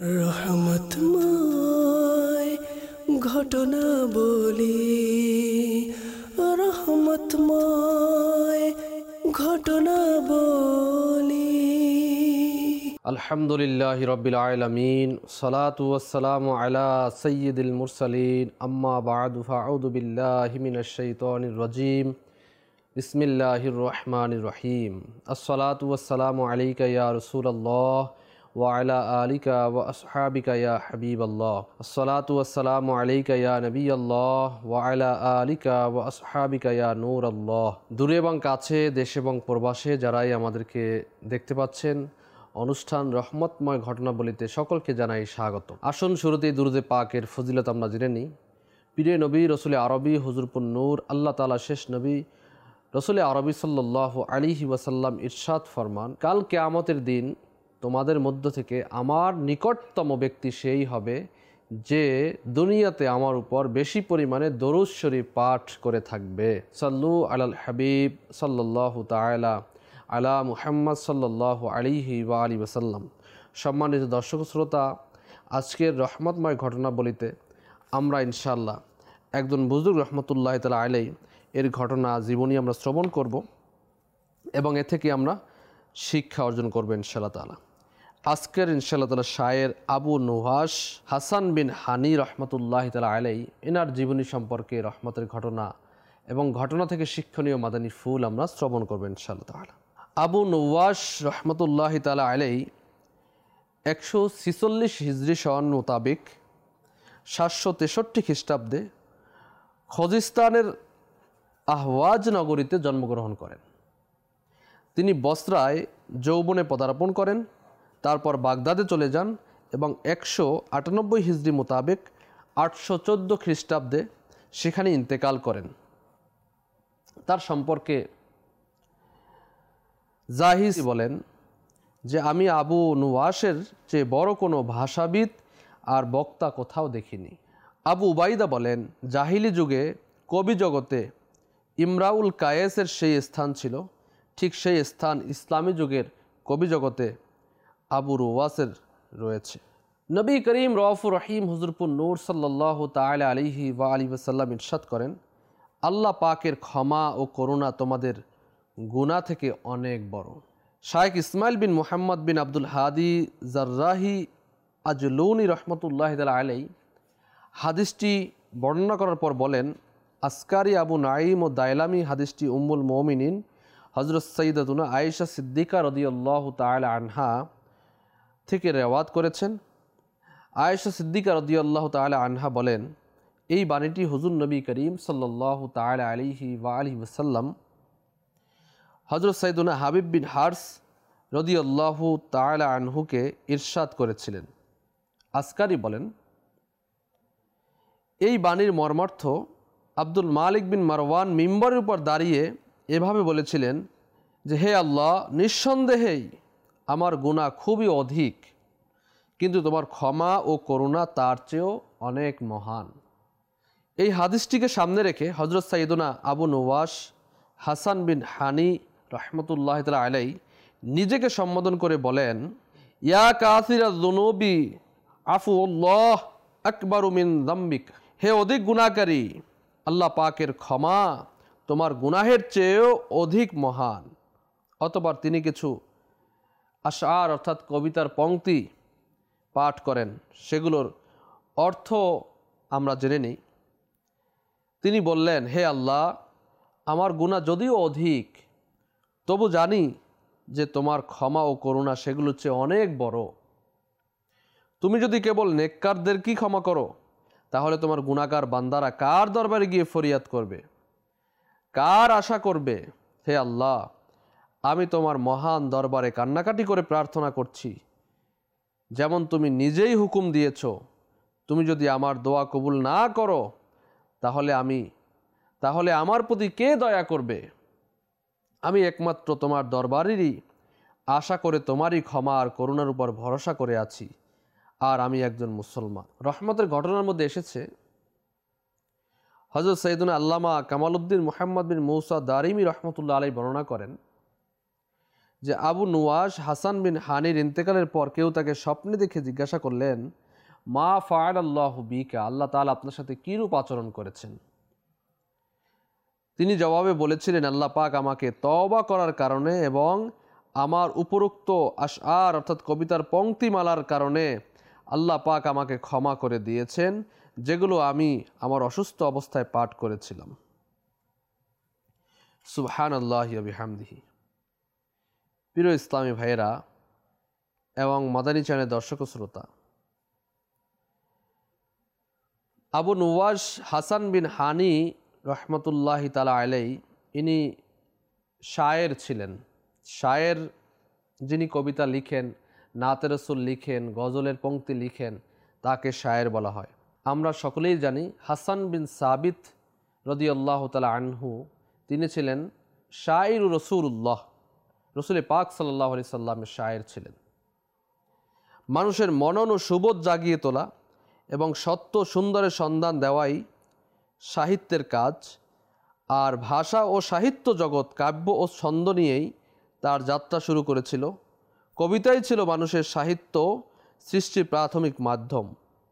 রহমতময় ঘটনা বলি, রহমতময় ঘটনা বলি। আলহামদুলিল্লাহি রাব্বিল আলামিন, সালাতু ওয়াসসালামু আলা সাইয়্যিদিল মুরসালিন, আম্মা বা'দু, ফাআউযু বিল্লাহি মিনাশ শাইতানির রাজীম। বিসমিল্লাহির রহমানির রহিম। আসসালাতু ওয়াসসালামু আলাইকা ইয়া রাসূলুল্লাহ ওয়া আলা আলিকা ওয়া আসহাবিকা ইয়া হাবিবাল্লাহ। আসসালাতু ওয়াসসালামু আলাইকা ইয়া নবিয়াল্লাহ ওয়া আলা আলিকা ওয়া আসহাবিকা ইয়া নূরাল্লাহ। দূরে এবং কাছে, দেশে এবং প্রবাসে যারাই আমাদেরকে দেখতে পাচ্ছেন, অনুষ্ঠান রহমতময় ঘটনাবলিতে সকলকে জানাই স্বাগত। আসুন শুরুতেই দুরুদে পাকের ফজিলত আমরা জেনে নিই। পীরে নবী রসুল আরবি হুজুরপুর নূর আল্লাহ তাআলা শেষ নবী রসুল আরবি সাল্লাল্লাহু আলাইহি ওয়াসাল্লাম ইরশাদ ফরমান, কাল কিয়ামতের দিন তোমাদের মধ্য থেকে আমার নিকটতম ব্যক্তি সেই হবে যে দুনিয়াতে আমার উপর বেশি পরিমাণে দরুদ শরীফ পাঠ করে থাকবে। সাল্লু আলাল হাবিব সাল্লাল্লাহু তাআলা আলা মুহাম্মদ সাল্লাল্লাহু আলাইহি ওয়া আলিহি ওয়াসাল্লাম। সম্মানিত দর্শক শ্রোতা, আজকের রহমতময় ঘটনাবলিতে আমরা ইনশাআল্লাহ একজন বুজুর্গ রহমতুল্লাহ তাআলা আলাইহি এর ঘটনা জীবনী আমরা শ্রবণ করব এবং এ থেকে আমরা শিক্ষা অর্জন করব ইনশাআল্লাহ তাআলা। আজকের ইনশাআল্লাহ তাআলা শায়ের আবু নুহাস হাসান বিন হানি রহমতুল্লাহ তাআলা আলাইহি এনার জীবনী সম্পর্কে রহমতের ঘটনা এবং ঘটনা থেকে শিক্ষণীয় মাদানী ফুল আমরা শ্রবণ করব ইনশাআল্লাহ তাআলা। আবু নুওয়াস রহমতুল্লাহ তাআলা আলাইহি 146 হিজরি সন মোতাবেক 763 খ্রিস্টাব্দে খোজিস্তানের আহওয়াজ নগরীতে জন্মগ্রহণ করেন। তিনি বসরায় যৌবনে পদার্পণ করেন, তারপর বাগদাদে চলে যান এবং 198 হিজরি মোতাবেক 814 খ্রিস্টাব্দে সেখানে ইন্তেকাল করেন। তার সম্পর্কে জাহিজ বলেন যে আমি আবু নুওয়াসের চেয়ে বড় কোনো ভাষাবিদ আর বক্তা কোথাও দেখিনি। আবু উবাইদা বলেন, জাহিলি যুগে কবি জগতে ইমরাউল কায়েসের সেই স্থান ছিল, ঠিক সেই স্থান ইসলামী যুগের কবি জগতে আবু নুওয়াসের রয়েছে। নবী করিম রউফুর রহিম হুজুরপুর নূর সাল্লাল্লাহু তাআলা আলাইহি ওয়া আলিহি ওয়াসাল্লাম ইরশাদ করেন, আল্লাহ পাকের ক্ষমা ও করুণা তোমাদের গুনাহ থেকে অনেক বড়। শায়েখ ইসমাইল বিন মুহাম্মদ বিন আব্দুল হাদি জাররাহি আজলুনি রহমতুল্লাহ তাআলা আলাইহি হাদিসটি বর্ণনা করার পর বলেন, আসকারি আবু নাঈম ও দায়লামি হাদিসটি উম্মুল মুমিনিন হযরত সাইয়্যিদাতুনা আয়েশা সিদ্দিকা রাদিয়াল্লাহু তাআলা আনহা থেকে রিওয়ায়াত করেছেন। আয়েশা সিদ্দিকা রাদিয়াল্লাহু তাআলা আনহা বলেন, এই বাণীটি হুজুর নবী করিম সাল্লাল্লাহু তাআলা আলাইহি ওয়া আলিহি ওয়াসাল্লাম হযরত সাইয়্যিদুনা হাবিব বিন হারস রাদিয়াল্লাহু তাআলা আনহুকে ইরশাদ করেছিলেন। আসকারি বলেন, এই বাণীর মর্মার্থ আব্দুল মালিক বিন মারওয়ান মিম্বরের উপর দাঁড়িয়ে এভাবে বলেছিলেন যে, হে আল্লাহ, নিঃসন্দেহেই আমার গুনাহ খুবই অধিক, কিন্তু তোমার ক্ষমা ও করুণা তার চেয়েও অনেক মহান। এই হাদিসটিকে সামনে রেখে হযরত সাইয়্যিদুনা আবু নুওয়াস হাসান বিন হানি রহমতুল্লাহ তাআলা আলাইহি নিজেকে সম্বোধন করে বলেন, ইয়া কাসিরাজ যুনুবি আফুল্লাহ আকবারু মিন যামবিক। হে অধিক গুনাহকারী, আল্লাহ পাকের ক্ষমা তোমার গুনাহের চেয়েও অধিক মহান। অতঃপর তিনি কিছু আশআর অর্থাৎ কবিতার পংক্তি পাঠ করেন, সেগুলোর অর্থ আমরা জেনে নিই। তিনি বললেন, হে আল্লাহ, আমার গুনাহ যদিও অধিক, তবু জানি যে তোমার ক্ষমা ও করুণা সেগুলোর চেয়ে অনেক বড়। তুমি যদি কেবল নেককারদেরকেই ক্ষমা করো, তাহলে তোমার গুনাহগার বান্দারা কার দরবারে গিয়ে ফরিয়াদ করবে, কার আশা করবে? হে আল্লাহ, আমি তোমার মহান দরবারে কান্নাকাটি করে প্রার্থনা করছি, যেমন তুমি নিজেই হুকুম দিয়েছ। তুমি যদি আমার দোয়া কবুল না করো, তাহলে আমার প্রতি কে দয়া করবে? আমি একমাত্র তোমার দরবারেরই আশা করে তোমারই ক্ষমা আর করুণার উপর ভরসা করে আছি, আর আমি একজন মুসলমান। রহমতের ঘটনার মধ্যে এসেছে, হযরত সাইয়্যিদুনা আল্লামা কামাল উদ্দিন মুহাম্মদ বিন মুসা দারিমি রহমতুল্লাহ আলাইহি বর্ণনা করেন যে আবু নুওয়াস হাসান বিন হানির ইন্তেকালের পর কেউ তাকে স্বপ্নে দেখে জিজ্ঞাসা করলেন, মা ফাআলাল্লাহু বিকা, আল্লাহ তাআলা আপনার সাথে কীরূপ আচরণ করেছেন? তিনি জবাবে বলেছিলেন, আল্লাহ পাক আমাকে তওবা করার কারণে এবং আমার উপরোক্ত আশআর অর্থাৎ কবিতার পংক্তিমালার কারণে আল্লাহ পাক আমাকে ক্ষমা করে দিয়েছেন, যেগুলো আমি আমার অসুস্থ অবস্থায় পাঠ করেছিলাম। সুবহানাল্লাহি ওয়া বিহামদিহি। প্রিয় ইসলামী ভাইয়েরা এবং মাদানী চ্যানেলের দর্শক ও শ্রোতা, আবু নুওয়াস হাসান বিন হানি রহমতুল্লাহি তাআলা আলাইহি ইনি শায়ের ছিলেন। শায়ের যিনি কবিতা লিখেন, নাতে রসুল লিখেন, গজলের পংক্তি লিখেন, তাকে শায়ের বলা হয়। আমরা সকলেই জানি হাসান বিন সাবিত রাদিয়াল্লাহু তাআলা আনহু তিনি ছিলেন শায়ের রসুল্লাহ, রসুল পাক সাল্লাল্লাহু আলাইহি সাল্লামের শায়ের ছিলেন। মানুষের মনন ও সুবোধ জাগিয়ে তোলা এবং সত্য সুন্দরের সন্ধান দেওয়াই সাহিত্যের কাজ। আর ভাষা ও সাহিত্য জগৎ কাব্য ও ছন্দ নিয়েই তার যাত্রা শুরু করেছিল। কবিতাই ছিল মানুষের সাহিত্য সৃষ্টির প্রাথমিক মাধ্যম।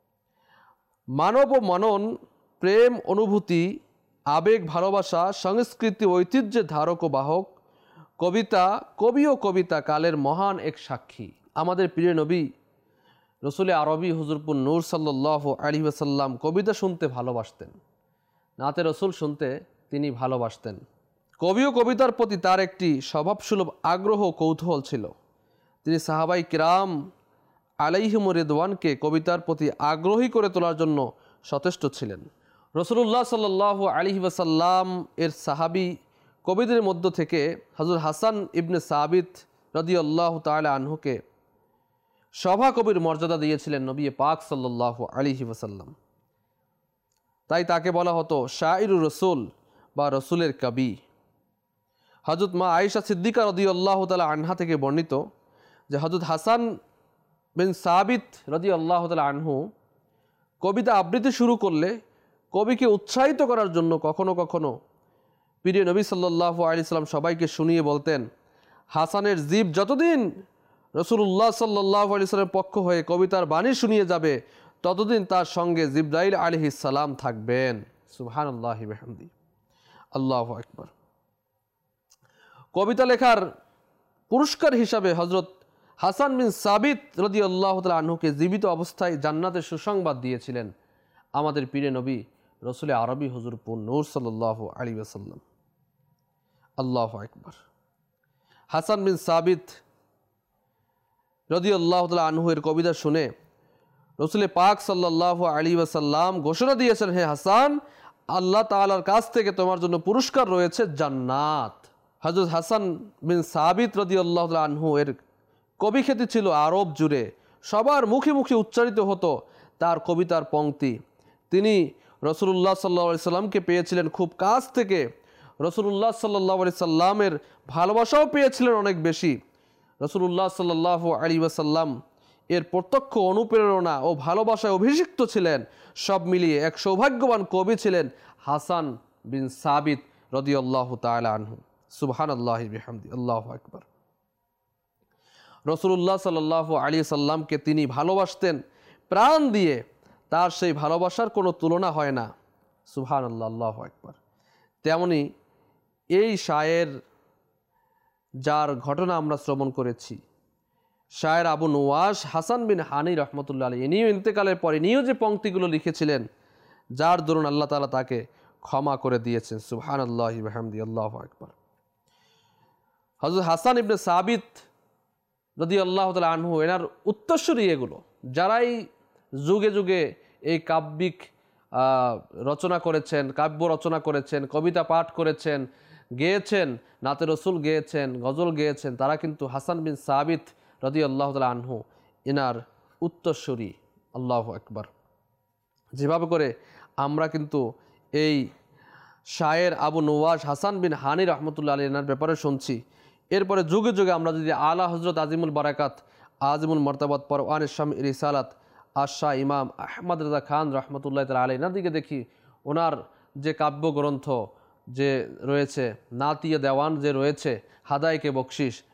মানব ও মনন, প্রেম, অনুভূতি, আবেগ, ভালোবাসা, সংস্কৃতি, ঐতিহ্যের ধারক ও বাহক কবিতা, কবি ও কবিতা কালের মহান এক সাক্ষী। আমাদের প্রিয় নবী রসুল আরবি হুজুরপুর নূর সাল্লাল্লাহু আলাইহি ওয়াসাল্লাম কবিতা শুনতে ভালোবাসতেন, নাতে রসুল শুনতে তিনি ভালোবাসতেন। কবি ও কবিতার প্রতি তার একটি স্বভাবসুলভ আগ্রহ কৌতূহল ছিল। তিনি সাহাবাই কিরাম আলাইহিমুর রিদওয়ানকে কবিতার প্রতি আগ্রহী করে তোলার জন্য সচেষ্ট ছিলেন। রাসূলুল্লাহ সাল্লাল্লাহু আলাইহি ওয়াসাল্লাম এর সাহাবী কবিদের মধ্য থেকে হযরত হাসান ইবনে সাবিত রাদিয়াল্লাহু তাআলা আনহুকে সভা কবির মর্যাদা দিয়েছিলেন নবী পাক সাল্লাল্লাহু আলাইহি ওয়াসাল্লাম। তাই তাকে বলা হতো শায়রুর রসুল বা রসুলের কবি। হযরত মা আয়েশা সিদ্দিকা রাদিয়াল্লাহু তাআলা আনহা থেকে বর্ণিত যে হযরত হাসান বিন সাবিত রাদিয়াল্লাহু তাআলা আনহু কবিতা আবৃত্তি শুরু করলে কবিকে উৎসাহিত করার জন্য কখনো কখনো প্রিয় নবী সাল্লাল্লাহু আলাইহি সাল্লাম সবাইকে শুনিয়ে বলতেন, হাসানের জিব যতদিন রাসূলুল্লাহ সাল্লাল্লাহু আলাইহি সাল্লামের পক্ষ হয়ে কবিতার বাণী শুনিয়ে যাবে ততদিন তার সঙ্গে জিবরাইল আলাইহিস সালাম থাকবেন। সুবহানাল্লাহি ওয়া বিহামদিহি, আল্লাহু আকবার। কবিতা লেখার পুরস্কার হিসাবে হযরত হাসান বিন সাবিত রাদিয়াল্লাহু তাআলা আনহুকে জীবিত অবস্থায় জান্নাতের সুসংবাদ দিয়েছিলেন আমাদের প্রিয় নবী রসুল আরবি হুজুরপুর নূর সাল্লাল্লাহু আলাইহি ওয়াসাল্লাম। আল্লাহু আকবার। হাসান বিন সাবিত রাদিয়াল্লাহু তাআলা আনহু এর কবিতা শুনে রসুল পাক সাল্লাল্লাহু আলাইহি ওয়াসাল্লাম ঘোষণা দিয়েছেন, হে হাসান, আল্লাহ তাআলার কাছ থেকে তোমার জন্য পুরস্কার রয়েছে জান্নাত। হযরত হাসান বিন সাবিত রাদিয়াল্লাহু তাআলা আনহু এর কবি খ্যাতি ছিল আরব জুড়ে, সবার মুখে মুখে উচ্চারিত হতো তার কবিতার পংক্তি। তিনি রাসূলুল্লাহ সাল্লাল্লাহু আলাইহি সাল্লামকে পেয়েছিলেন খুব কাছ থেকে, রাসূলুল্লাহ সাল্লাল্লাহু আলাইহি সাল্লামের ভালোবাসাও পেয়েছিলেন অনেক বেশি। রাসূলুল্লাহ সাল্লাল্লাহু আলাইহি ওয়াসাল্লাম এর প্রত্যক্ষ অনুপ্রেরণা ও ভালোবাসায় অভিষিক্ত ছিলেন। সব মিলিয়ে এক সৌভাগ্যবান কবি ছিলেন হাসান বিন সাবিত রাদিয়াল্লাহু তাআলা আনহু। সুবহানাল্লাহি বিহামদিহি, আল্লাহু আকবার। রাসূলুল্লাহ সাল্লাল্লাহু আলাইহি সাল্লামকে তিনি ভালোবাসতেন প্রাণ দিয়ে, তার সেই ভালোবাসার কোনো তুলনা হয় না। সুবহানাল্লাহ, আল্লাহু আকবার। তেমনি এই শায়ের যার ঘটনা আমরা শ্রবণ করেছি, শায়ের আবু নুওয়াস হাসান বিন হানি রহমতুল্লাহ আলাইহি, ইনিও ইন্তেকালের পরে ইনিও যে পংক্তিগুলো লিখেছিলেন যার দরুন আল্লাহ তাআলা তাকে ক্ষমা করে দিয়েছেন। সুবহানাল্লাহি ওয়া বিহামদিহি, আল্লাহু আকবার। হযরত হাসান ইবনে সাবিত রাদিয়াল্লাহু তাআলা আনহু এনার উত্তরসূরি এগুলো, যারাই যুগে যুগে এই কাব্যিক রচনা করেছেন, কাব্য রচনা করেছেন, কবিতা পাঠ করেছেন, গেয়েছেন, নাতে রসুল গেয়েছেন, গজল গেয়েছেন, তারা কিন্তু হাসান বিন সাবিত রাদিয়াল্লাহু তাআলা আনহু এনার উত্তরসূরি। আল্লাহু আকবার। যেভাবে করে আমরা কিন্তু এই শায়ের আবু নুওয়াস হাসান বিন হানি রহমতুল্লাহ আলাইহি এনার ব্যাপারে শুনছি, এরপরে যুগে যুগে আমরা যদি আলা হজরত আজিমুল বারাকাত আজিমুল মর্তাবাত পরওয়ান শামী রিসালাত আশা ইমাম আহমদ রাজা খান রহমতুল্লাহ তাআলা আলাইহি এনার দিকে দেখি, ওনার যে কাব্যগ্রন্থ যে রয়েছে, নাতিয়া দেওয়ান যে রয়েছে, হাদাইকে বকশিস,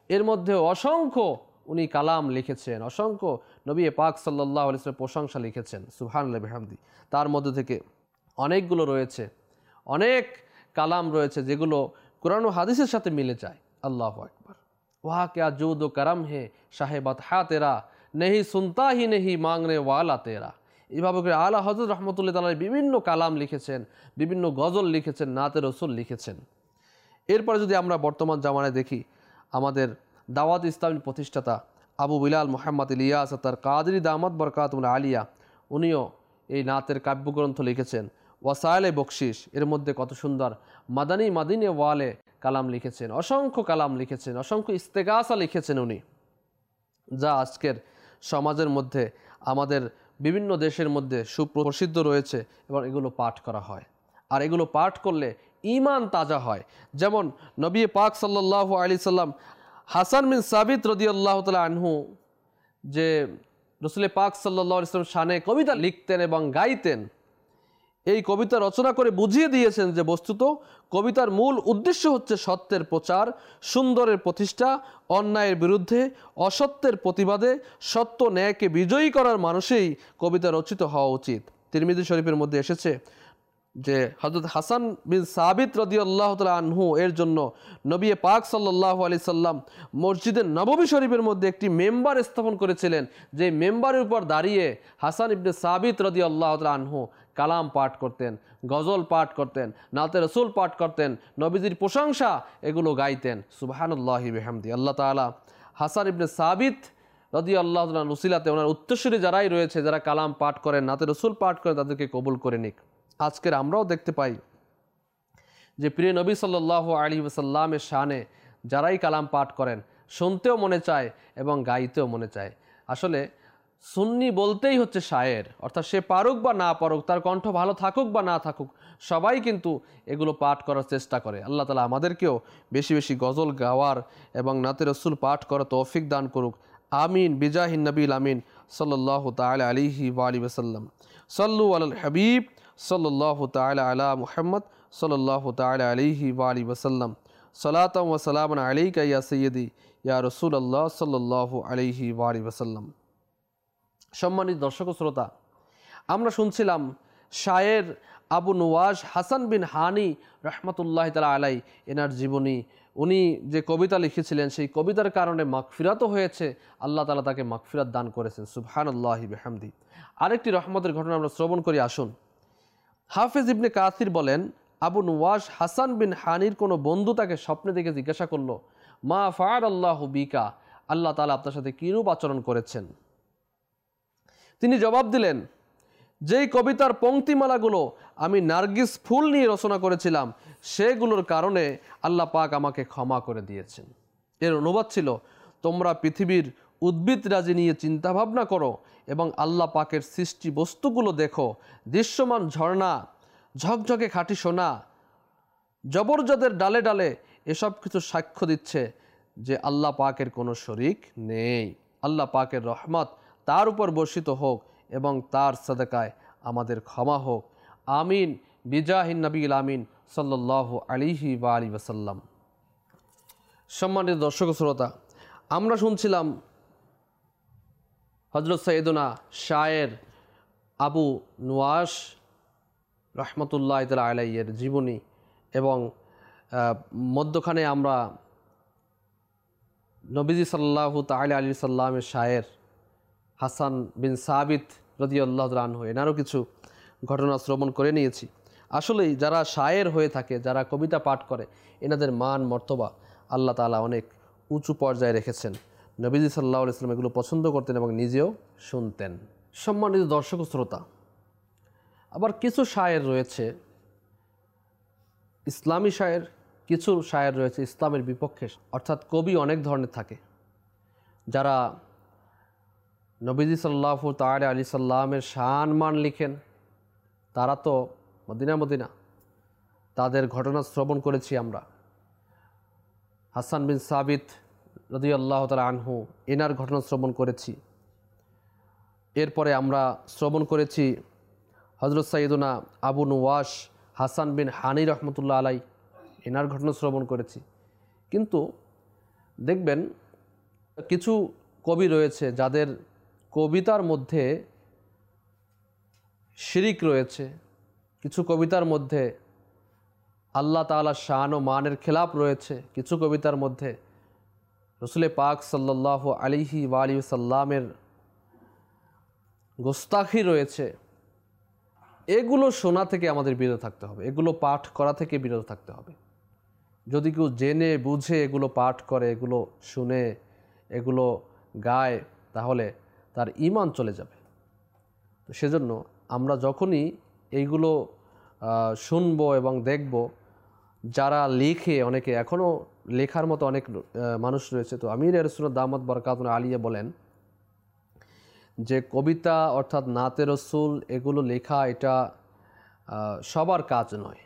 এর মধ্যে অসংখ্য উনি কালাম লিখেছেন, অসংখ্য নবী পাক সাল্লাল্লাহু আলাইহি ওয়াসাল্লামের প্রশংসা লিখেছেন সুবহানাল্লাহি বিহামদি। তার মধ্যে থেকে অনেকগুলো রয়েছে, অনেক কালাম রয়েছে যেগুলো কোরআন ও হাদিসের সাথে মিলে যায়। আল্লাহু আকবার। ওয়া ক্যা জুদ ও করম হে শাহেবাত হা তেরা, নেহি সুনতা হি নেহি মাংনে ওয়ালা তেরা। এইভাবে করে আলা হযরত রাহমাতুল্লাহি তাআলা বিভিন্ন কালাম লিখেছেন, বিভিন্ন গজল লিখেছেন, নাতে রসুল লিখেছেন। এরপরে যদি আমরা বর্তমান জামানায় দেখি, আমাদের দাওয়াত ইসলামের প্রতিষ্ঠাতা আবু বিলাল মুহাম্মদ ইলিয়াস তার কাদরি দামাত বরকাতুল আলিয়া, উনিও এই নাতের কাব্যগ্রন্থ লিখেছেন। ওয়াসাইলে বকশিস, এর মধ্যে কত সুন্দর মাদিনে ওয়ালে কালাম লিখেছেন, অসংখ্য কালাম লিখেছেন, অসংখ্য ইস্তেগাসা লিখেছেন উনি, যা আজকের সমাজের মধ্যে আমাদের বিভিন্ন দেশের মধ্যে সুপ্রসিদ্ধ রয়েছে এবং এগুলো পাঠ করা হয়। আর এগুলো পাঠ করলে ঈমান তাজা হয়। যেমন নবী পাক সাল্লাল্লাহু আলাইহি সাল্লাম হাসান বিন সাবিত রাদিয়াল্লাহু তাআলা আনহু, যে রাসূল পাক সাল্লাল্লাহু আলাইহি সাল্লাম শানে কবিতা লিখতেন এবং গাইতেন, এই কবিতা রচনা করে বুঝিয়ে দিয়েছেন যে বস্তুত কবিতার মূল উদ্দেশ্য হচ্ছে সত্যের প্রচার, সুন্দরের প্রতিষ্ঠা, অন্যায়ের বিরুদ্ধে, অসত্যের প্রতিবাদে, সত্য ন্যায়কে বিজয়ী করার মানুষেই কবিতা রচিত হওয়া উচিত। তিরমিজি শরীফের মধ্যে এসেছে যে হযরত হাসান বিন সাবিত রাদিয়াল্লাহু তাআলা আনহু এর জন্য নবী পাক সাল্লাল্লাহু আলাইহি সাল্লাম মসজিদে নববী শরীফের মধ্যে একটি মেম্বার স্থাপন করেছিলেন, যে মেম্বারের উপর দাঁড়িয়ে হাসান ইবনে সাবিত রাদিয়াল্লাহু তাআলা আনহু কালাম পাঠ করতেন, গজল পাঠ করতেন, নাতে রসুল পাঠ করতেন, নবীজির প্রশংসা এগুলো গাইতেন। সুবহানাল্লাহি বিহামদি। আল্লাহ তাআলা হাসান ইবনে সাবিত রাদিয়াল্লাহু তাআলা উসিলাতে ওনার উত্তরসূরি যারাই রয়েছে, যারা কালাম পাঠ করেন, নাতে রসুল পাঠ করেন, তাদেরকে কবুল করে নিক। আজকের আমরাও দেখতে পাই যে প্রিয় নবী সাল্লাল্লাহু আলাইহি ওয়াসাল্লামের শানে যারাই কালাম পাঠ করেন, শুনতেও মনে চায় এবং গাইতেও মনে চায়। আসলে সুন্নি বলতেই হচ্ছে শায়ের, অর্থাৎ সে পারুক বা না পারুক, তার কণ্ঠ ভালো থাকুক বা না থাকুক, সবাই কিন্তু এগুলো পাঠ করার চেষ্টা করে। আল্লাহ তাআলা আমাদেরকেও বেশি বেশি গজল গাওয়ার এবং নাতে রসুল পাঠ করার তৌফিক দান করুক। আমিন বিজাহিন নবীল আমিন সাল্লাল্লাহু তাআলা আলাইহি ওয়া আলিহি ওয়াসাল্লাম। সাল্লু আলাল হাবিব সাল্লাল্লাহু তাআলা আলা মুহাম্মদ সাল্লাল্লাহু তাআলা আলাইহি ওয়া আলিহি ওয়াসাল্লাম। সালাতাম ওয়া সালামান আলাইকা ইয়া সাইয়্যিদি ইয়া রাসূলুল্লাহ সাল্লাল্লাহু আলাইহি ওয়া আলিহি ওয়াসাল্লাম। সম্মানিত দর্শক ও শ্রোতা, আমরা শুনছিলাম শায়ের আবু নুওয়াস হাসান বিন হানি রহমতুল্লাহ তাআলা আলাই এনার জীবনী। উনি যে কবিতা লিখেছিলেন, সেই কবিতার কারণে মাগফিরাতও হয়েছে, আল্লাহ তাআলা তাকে মাগফিরাত দান করেছেন। সুবহানাল্লাহি বিহামদি। আরেকটি রহমতের ঘটনা আমরা শ্রবণ করি, আসুন। হাফেজ ইবনে কাসির বলেন, আবু নুওয়াস হাসান বিন হানির কোনো বন্ধু তাকে স্বপ্নে দেখে জিজ্ঞাসা করলো, মা ফাআলাল্লাহু বিকা, আল্লাহ তাআলা আপনার সাথে কিরূপ আচরণ করেছেন? তিনি জবাব দিলেন, যেই কবিতার পংক্তিমালাগুলো আমি নার্গিস ফুল নিয়ে রচনা করেছিলাম, সেগুলোর কারণে আল্লাহ পাক আমাকে ক্ষমা করে দিয়েছেন। এর অনুবাদ ছিল, তোমরা পৃথিবীর উদ্ভিদরাজি নিয়ে চিন্তাভাবনা করো এবং আল্লাহ পাকের সৃষ্টি বস্তুগুলো দেখো, দৃশ্যমান ঝর্ণা, ঝকঝকে খাঁটি সোনা, জবরজদের ডালে ডালে, এসব কিছু সাক্ষ্য দিচ্ছে যে আল্লাহ পাকের কোনো শরিক নেই। আল্লাহ পাকের রহমত তার উপর বর্ষিত হোক এবং তার সাদাকায় আমাদের ক্ষমা হোক। আমিন বিজাহিন নবীল আমিন সাল্লাল্লাহু আলাইহি ওয়া আলিহি ওয়াসাল্লাম। সম্মানিত দর্শক শ্রোতা, আমরা শুনছিলাম হযরত সৈয়দনা শায়ের আবু নুওয়াস রহমতুল্লাহ তাআলা আলাইহির জীবনী, এবং মধ্যখানে আমরা নবীজি সাল্লাল্লাহু তাআলা আলাইহি সাল্লামের শায়ের হাসান বিন সাবিত রাদিয়াল্লাহু তাআলা আনহু এনারও কিছু ঘটনা শ্রবণ করে নিয়েছি। আসলেই যারা শায়ের হয়ে থাকে, যারা কবিতা পাঠ করে, এনাদের মান মর্তবা আল্লাহ তাআলা অনেক উঁচু পর্যায়ে রেখেছেন। নবীজি সাল্লাল্লাহু আলাইহি ওয়াসাল্লাম এগুলো পছন্দ করতেন এবং নিজেও শুনতেন। সম্মানিত দর্শক শ্রোতা, আবার কিছু শায়ের রয়েছে ইসলামী শায়ের, কিছু শায়ের রয়েছে ইসলামের বিপক্ষে, অর্থাৎ কবি অনেক ধরনের থাকে। যারা নবীজি সাল্লাল্লাহু তাআলা আলাইহি সাল্লামের শান মান লিখেন, তারা তো মদিনা, তাদের ঘটনা শ্রবণ করেছি আমরা। হাসান বিন সাবিত রাদিয়াল্লাহু তাআলা আনহু এনার ঘটনা শ্রবণ করেছি। এরপরে আমরা শ্রবণ করেছি হযরত সাইয়্যিদুনা আবু নুওয়াস হাসান বিন হানি রহমতুল্লাহ আলাই, এনার ঘটনা শ্রবণ করেছি। কিন্তু দেখবেন কিছু কবি রয়েছে যাদের কবিতার মধ্যে শিরিক রয়েছে, কিছু কবিতার মধ্যে আল্লাহ তাআলার শান ও মানের খেলাপ রয়েছে, কিছু কবিতার মধ্যে রসুল পাক সাল্লাল্লাহু আলাইহি ওয়া আলিহি সাল্লামের গোস্তাখি রয়েছে। এগুলো শোনা থেকে আমাদের বিরত থাকতে হবে, এগুলো পাঠ করা থেকে বিরত থাকতে হবে। যদি কেউ জেনে বুঝে এগুলো পাঠ করে, এগুলো শুনে, এগুলো গায়, তাহলে তার ঈমান চলে যাবে। তো সেজন্য আমরা যখনই এইগুলো শুনবো এবং দেখব, যারা লেখে, অনেকে এখনও লেখার মতো অনেক মানুষ রয়েছে। তো আমির আহলে সুন্নাত দামাত বারাকাতুহু আলিয়া বলেন যে কবিতা অর্থাৎ নাতে রসুল এগুলো লেখা এটা সবার কাজ নয়।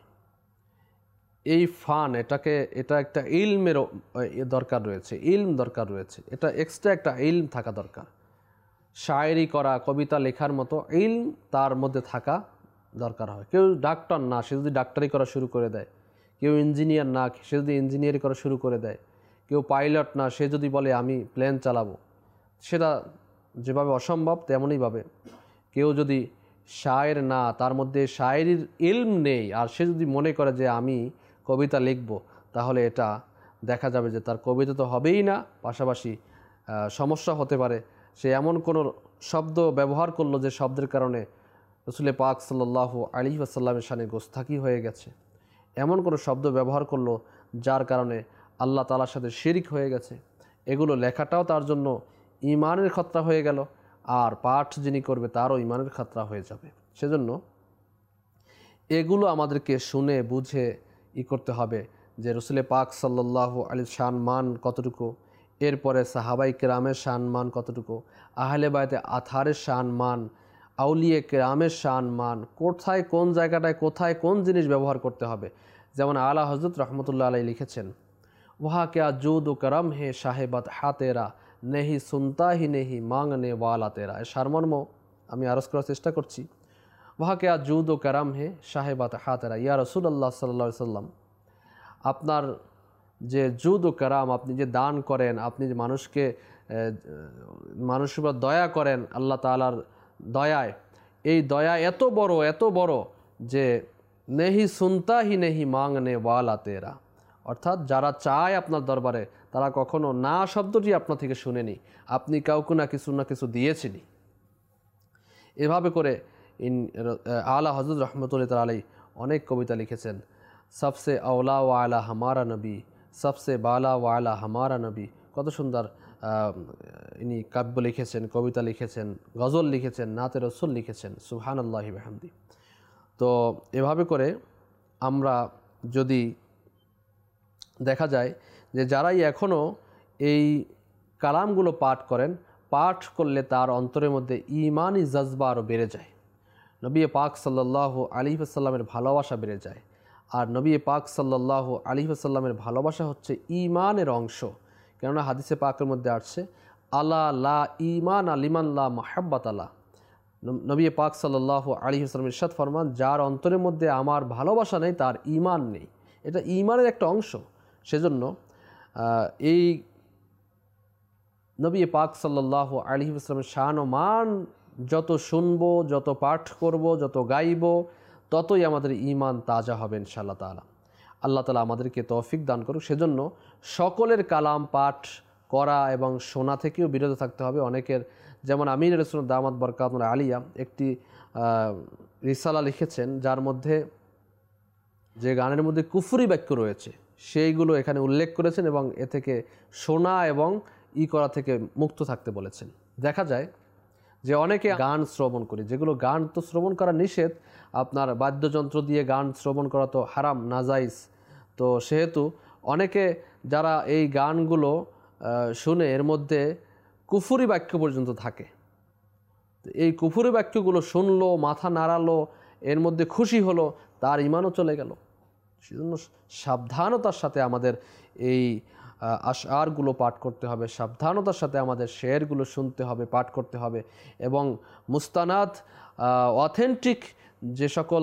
এই ফান এটা একটা ইলমের দরকার রয়েছে, ইলম দরকার রয়েছে, এটা এক্সট্রা একটা ইলম থাকা দরকার। শায়েরি করা, কবিতা লেখার মতো ইলম তার মধ্যে থাকা দরকার হয়। কেউ ডাক্তার না, সে যদি ডাক্তারি করা শুরু করে দেয়, কেউ ইঞ্জিনিয়ার না, সে যদি ইঞ্জিনিয়ারিং করা শুরু করে দেয়, কেউ পাইলট না, সে যদি বলে আমি প্লেন চালাবো, সেটা যেভাবে অসম্ভব তেমনইভাবে কেউ যদি শায়ের না, তার মধ্যে শায়েরির ইলম নেই, আর সে যদি মনে করে যে আমি কবিতা লিখব, তাহলে এটা দেখা যাবে যে তার কবিতা তো হবেই না, পাশাপাশি সমস্যা হতে পারে। সে এমন কোনো শব্দ ব্যবহার করলো যে শব্দের কারণে রসুল পাক সাল্লাল্লাহু আলাইহি ওয়াসাল্লামের শানে গোস্তাখি হয়ে গেছে, এমন কোনো শব্দ ব্যবহার করলো যার কারণে আল্লাহ তাআলার সাথে শিরিক হয়ে গেছে। এগুলো লেখাটাও তার জন্য ঈমানের খতরা হয়ে গেল, আর পাঠ যিনি করবে তারও ঈমানের খতরা হয়ে যাবে। সেজন্য এগুলো আমাদেরকে শুনে বুঝে করতে হবে যে রসুল পাক সাল্লাল্লাহু আলাইহি শান মান কতটুকু, এরপরে সাহাবাই কেরামের শান মান কতটুকু, আহলে বায়তে আথারের শান মান, আউলিয়ে কেরামের শান মান, কোথায় কোন জায়গাটায় কোথায় কোন জিনিস ব্যবহার করতে হবে। যেমন আলা হযরত রহমতুল্লাহ আলাইহি লিখেছেন, ওহা ক্যা জুদ ও করম হে সাহেবাত হাতেরা, নেহি সুনতা হি নেহি মাংনে ওয়ালা তেরা। এর সারমর্ম আমি আরজ করার চেষ্টা করছি। ওহা ক্যা জুদ ও করম হে সাহেবাত হাতেরা, ইয়া রাসূলুল্লাহ সাল্লাল্লাহু আলাইহি সাল্লাম, আপনার যে জুদ ও কারাম, আপনি যে দান করেন, আপনি যে মানুষের উপর দয়া করেন আল্লাহ তাআলার দয়ায়, এই দয়া এত বড় যে নেহি সুনতা হি নেহি মাংনে ওয়ালা তেরা, অর্থাৎ যারা চায় আপনার দরবারে তারা কখনো না শব্দটি আপনার থেকে শুনেনি, আপনি কাউকে না কিছু দিয়েছেনই। এভাবে করে আলা হযরত রহমতুল্লাহ আলাইহি অনেক কবিতা লিখেছেন। সবসে আওলা ওয়ালা হামারা নবী, সবসে বালা ওয়ালা হামারা নবী, কত সুন্দর ইনি কাব্য লিখেছেন, কবিতা লিখেছেন, গজল লিখেছেন, নাতে রসুল লিখেছেন, সুবহানাল্লাহি ওয়া বিহামদি। তো এভাবে করে আমরা যদি দেখা যায় যে যারাই এখনও এই কালামগুলো পাঠ করেন, পাঠ করলে তার অন্তরের মধ্যে ঈমানি জজবা আরও বেড়ে যায়, নবী পাক সাল্লাল্লাহু আলাইহি ওয়াসাল্লামের ভালোবাসা বেড়ে যায়। আর নবী পাক সাল্লাল্লাহু আলাইহি ওয়াসাল্লামের ভালোবাসা হচ্ছে ঈমানের অংশ। কেননা হাদিসে পাকের মধ্যে আসছে, আলা লা ঈমান লিমান লা মাহাব্বাত আলা। নবী পাক সাল্লাল্লাহু আলাইহি ওয়াসাল্লাম ইরশাদ ফরমান, যার অন্তরের মধ্যে আমার ভালোবাসা নেই তার ঈমান নেই। এটা ঈমানের একটা অংশ। সেজন্য এই নবী পাক সাল্লাল্লাহু আলাইহি ওয়াসাল্লামের শান ও মান যত শুনবো, যত পাঠ করব, যত গাইব, ততই আমাদের ঈমান তাজা হবে ইনশাআল্লাহ তাআলা। আল্লাহ তাআলা আমাদেরকে তৌফিক দান করুক। সেজন্য সকলের কালাম পাঠ করা এবং শোনা থেকেও বিরত থাকতে হবে। অনেকের, যেমন আমির আহলে সুন্নাত দামাত বারাকাতুহু আলিয়া একটি রিসালা লিখেছেন, যার মধ্যে যে গানের মধ্যে কুফরি বাক্য রয়েছে সেইগুলো এখানে উল্লেখ করেছেন এবং এ থেকে শোনা এবং করা থেকে মুক্ত থাকতে বলেছেন। দেখা যায় যে অনেকে গান শ্রবণ করি, যেগুলো গান তো শ্রবণ করা নিষেধ, আপনার বাদ্যযন্ত্র দিয়ে গান শ্রবণ করা তো হারাম, নাজাইজ। তো সেহেতু অনেকে যারা এই গানগুলো শুনে এর মধ্যে কুফরি বাক্য পর্যন্ত থাকে, এই কুফরি বাক্যগুলো শুনলো, মাথা নাড়ালো, এর মধ্যে খুশি হলো, তার ঈমানও চলে গেল। সেজন্য সাবধানতার সাথে আমাদের এই আশআরগুলো পাঠ করতে হবে, সাবধানতার সাথে আমাদের শেরগুলো শুনতে হবে, পাঠ করতে হবে, এবং মুস্তানাদ অথেন্টিক যে সকল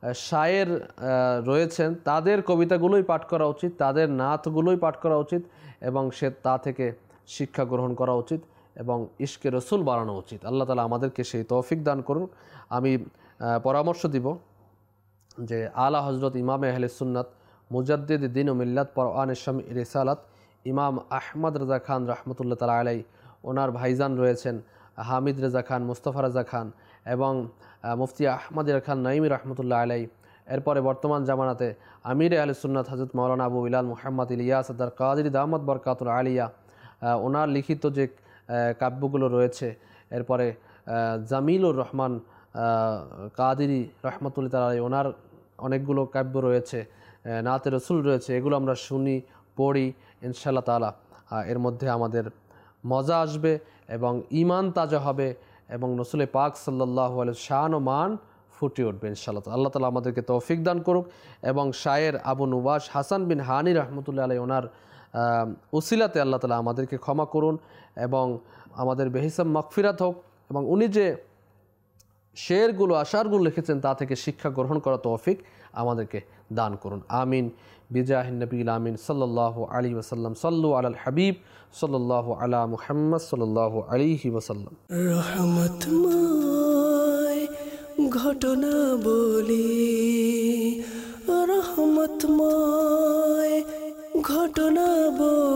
শায়ের রয়েছেন তাদের কবিতাগুলোই পাঠ করা উচিত, তাদের নাতগুলোই পাঠ করা উচিত এবং সে তা থেকে শিক্ষা গ্রহণ করা উচিত এবং ইশকে রসুল বাড়ানো উচিত। আল্লাহ তাআলা আমাদেরকে সেই তৌফিক দান করুন। আমি পরামর্শ দিব যে আলা হজরত ইমামে আহলে সুন্নাত মুজাদ্দিদ দ্বীন ও মিল্লাত কোরআন শামঈ রিসালাত ইমাম আহমদ রেজা খান রহমতুল্লাহ তাআলা আলাইহি, ওনার ভাইজান রয়েছেন হামিদ রেজা খান, মুস্তফা রেজা খান এবং মুফতি আহমদ খান নাইমি রহমতুল্লাহ আলাইহি। এরপরে বর্তমান জামানাতে আমির আহলে সুন্নাত হযরত মাওলানা আবু বিলাল মুহাম্মদ ইলিয়াস আদার কাদরি দামাত বরকাতুল আলিয়া, ওনার লিখিত যে কাব্যগুলো রয়েছে, এরপরে জামিলুর রহমান কাদিরি রহমতুল্লাহ তাআলা আলাইহি, ওনার অনেকগুলো কাব্য রয়েছে, নাতে রসুল রয়েছে, এগুলো আমরা শুনি, পড়ি, ইনশাআল্লাহ তাআলা এর মধ্যে আমাদের মজা আসবে এবং ঈমান তাজা হবে এবং রসুল পাক সাল্লাল্লাহু আলাইহি শান ও মান ফুটে উঠবে ইনশাআল্লাহ। আল্লাহ তাআলা আমাদেরকে তৌফিক দান করুক এবং শায়ের আবু নুবাশ হাসান বিন হানি রহমতুল্লাহ আলাইহি, ওনার উসিলাতে আল্লাহ তাআলা আমাদেরকে ক্ষমা করুন এবং আমাদের বেহিসাব মাগফিরাত হোক এবং উনি যে শেরগুলো আশারগুলো লিখেছেন তা থেকে শিক্ষা গ্রহণ করা তৌফিক আমাদেরকে দান করুন। আমিন বিজাহিন নবীল আমিন সাল্লাল্লাহু আলাইহি ওয়াসাল্লাম। সাল্লু আলাল হাবিব সাল্লাল্লাহু আলা মুহাম্মদ সাল্লাল্লাহু আলাইহি ওয়াসাল্লাম। রহমতময় ঘটনা বলি, রহমতময় ঘটনা বলি।